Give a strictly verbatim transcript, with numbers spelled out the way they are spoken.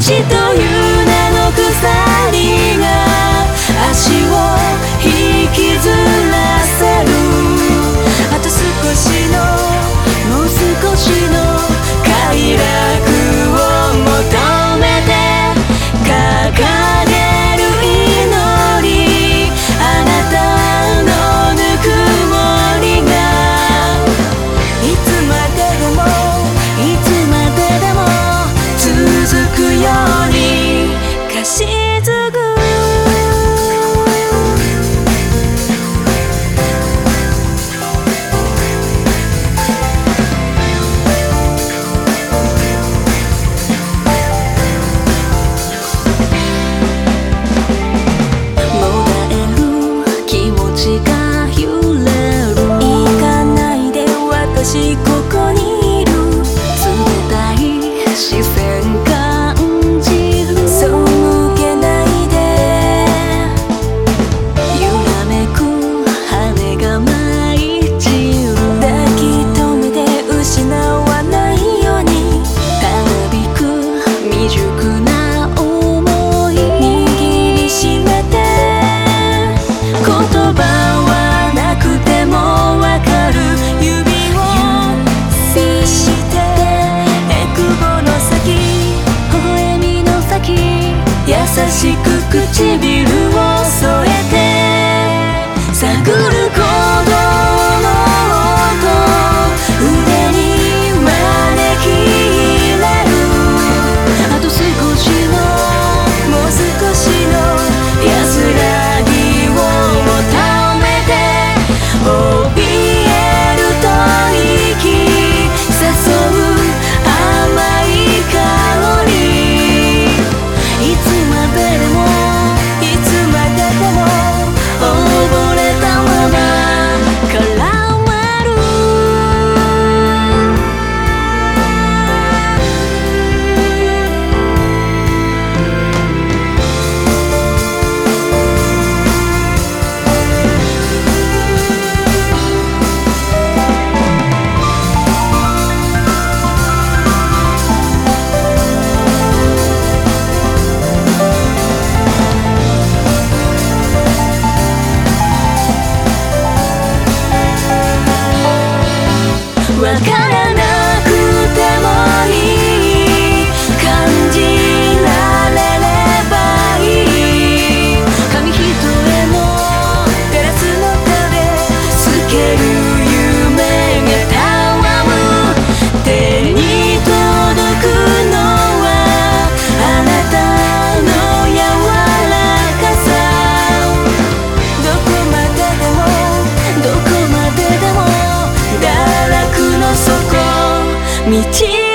という名の鎖が足を引きずらせる。あと少しのもう少しの快楽を求めて掲げる祈り、あなたのぬくもりがいつまででもいつまででも続くように歌詞継ぐ。ここにいる冷たい視線感じる。そう向けないで揺らめく羽が舞い散る。抱き留めて失わないようにたなびく未熟な想い握りしめて。言葉はなくてもわかる。指優しく唇を添えて探る鼓動の音、腕に招き入れる。あと少しのもう少しの安らぎを求めて怯えると息誘う甘い香り。いつまででもいつまででも溺れたまま絡まる。わからなくてもいい、感じられればいい。紙一重のガラスの壁透ける夢がたわむ。手に届くのはあなたの柔らかさ。どこまででもどこまででも堕落の底道